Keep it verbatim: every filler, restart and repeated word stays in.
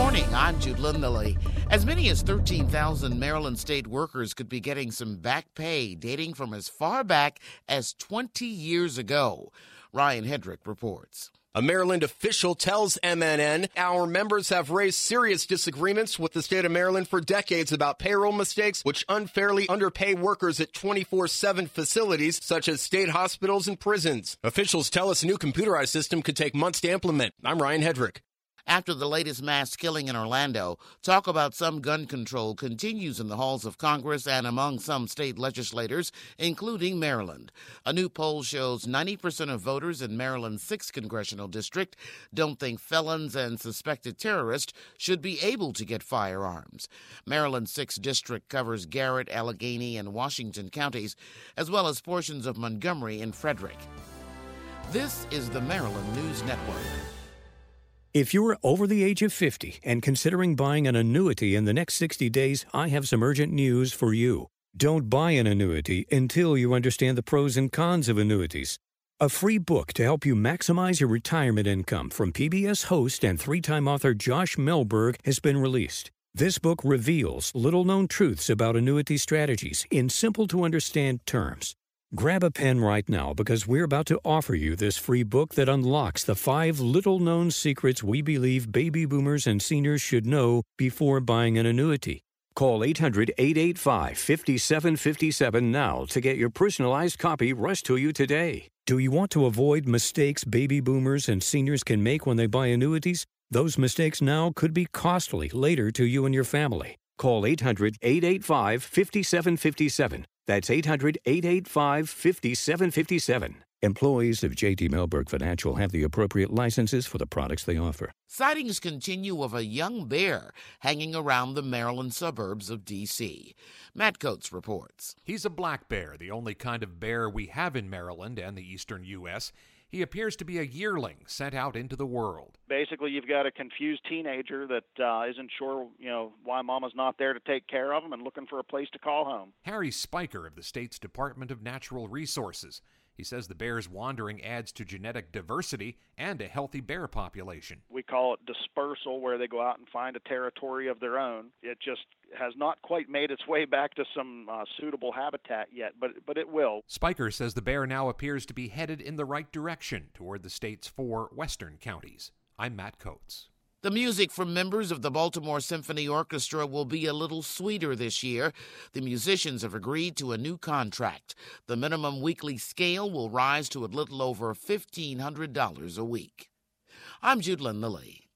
morning, I'm Jude Lindley. As many as thirteen thousand Maryland state workers could be getting some back pay dating from as far back as twenty years ago. Ryan Hedrick reports. A Maryland official tells M N N, our members have raised serious disagreements with the state of Maryland for decades about payroll mistakes, which unfairly underpay workers at twenty-four seven facilities, such as state hospitals and prisons. Officials tell us a new computerized system could take months to implement. I'm Ryan Hedrick. After the latest mass killing in Orlando, talk about some gun control continues in the halls of Congress and among some state legislators, including Maryland. A new poll shows ninety percent of voters in Maryland's sixth congressional district don't think felons and suspected terrorists should be able to get firearms. Maryland's sixth district covers Garrett, Allegheny, and Washington counties, as well as portions of Montgomery and Frederick. This is the Maryland News Network. If you're over the age of fifty and considering buying an annuity in the next sixty days, I have some urgent news for you. Don't buy an annuity until you understand the pros and cons of annuities. A free book to help you maximize your retirement income from P B S host and three-time author Josh Melberg has been released. This book reveals little-known truths about annuity strategies in simple-to-understand terms. Grab a pen right now because we're about to offer you this free book that unlocks the five little-known secrets we believe baby boomers and seniors should know before buying an annuity. Call eight hundred, eight eight five, five seven five seven now to get your personalized copy rushed to you today. Do you want to avoid mistakes baby boomers and seniors can make when they buy annuities? Those mistakes now could be costly later to you and your family. Call eight hundred, eight eight five, five seven five seven. That's eight hundred, eight eight five, five seven five seven. Employees of J T Melberg Financial have the appropriate licenses for the products they offer. Sightings continue of a young bear hanging around the Maryland suburbs of D C Matt Coates reports. He's a black bear, the only kind of bear we have in Maryland and the eastern U S He appears to be a yearling sent out into the world. Basically, you've got a confused teenager that uh, isn't sure, you know, why mama's not there to take care of him and looking for a place to call home. Harry Spiker of the state's Department of Natural Resources. He says the bear's wandering adds to genetic diversity and a healthy bear population. We call it dispersal, where they go out and find a territory of their own. It just has not quite made its way back to some uh, suitable habitat yet, but but it will. Spiker says the bear now appears to be headed in the right direction toward the state's four western counties. I'm Matt Coates. The music from members of the Baltimore Symphony Orchestra will be a little sweeter this year. The musicians have agreed to a new contract. The minimum weekly scale will rise to a little over fifteen hundred dollars a week. I'm Jude Lindley.